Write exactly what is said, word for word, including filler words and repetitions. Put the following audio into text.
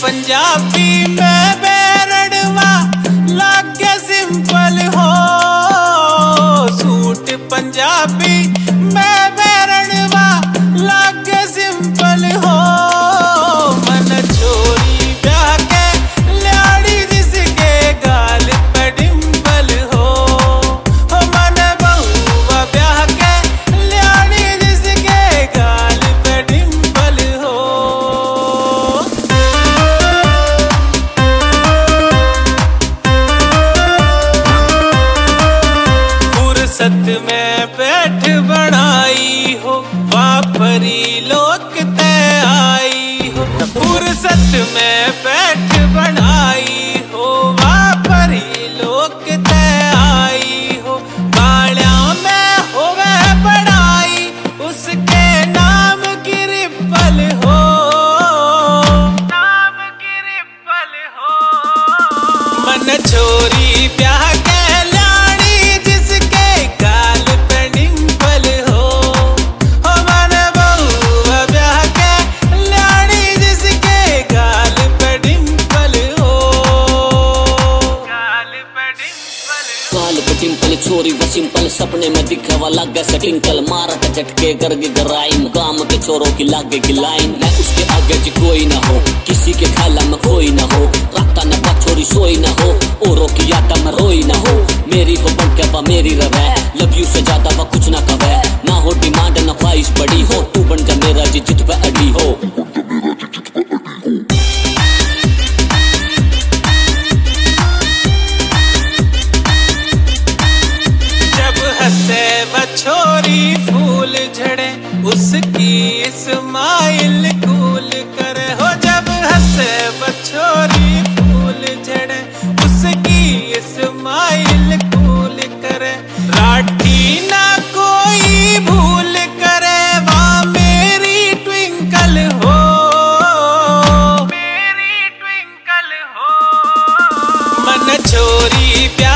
पंजाबी में बेरड़वा लागे सिंपल हो। सूट पंजाबी में बेरड़वा लागे सिंपल हो। मन छोरी ब्याह के ल्याड़ी जिसके गाल पे डिंपल हो। हो मन बहुआ ब्याह के ल्याड़ी जिसके गाल पे डिंपल हो। फुर्सत में बैठ बनाई हो वापरी लोक ते आई हो। फुर्सत में बैठ बनाई हो वापरी लोक ते आई हो। बालिया में होवे बड़ाई उसके नाम की रिपल हो। नाम की रिपल हो। मन छोरी ब्याह के सिंपल छोरी वो सिंपल सपने में दिखे वाला गैसे टिंकल मारत झटके गर्ग गराइन गांव के छोरों की लागे की लाइन। मैं उसके आगे जी कोई ना हो किसी के ख्याल में कोई ना हो। राता न बा छोरी सोई ना हो औरों की याद में रोई ना हो। मेरी हो बन के बा मेरी रवे लव यू से ज्यादा वह कुछ ना कहे। ना हो डिमांड ना ख्वाहिश बड़ी हो तू बन जा मेरा जी जित पे अड़ी हो। हंसे व छोरी फूल झड़े उसकी स्माइल कूल करे हो। जब हंसे व छोरी फूल झड़े उसकी स्माइल कूल करे। राठी ना कोई भूल करे वहाँ मेरी ट्विंकल हो। मेरी ट्विंकल हो। मन छोरी प्यार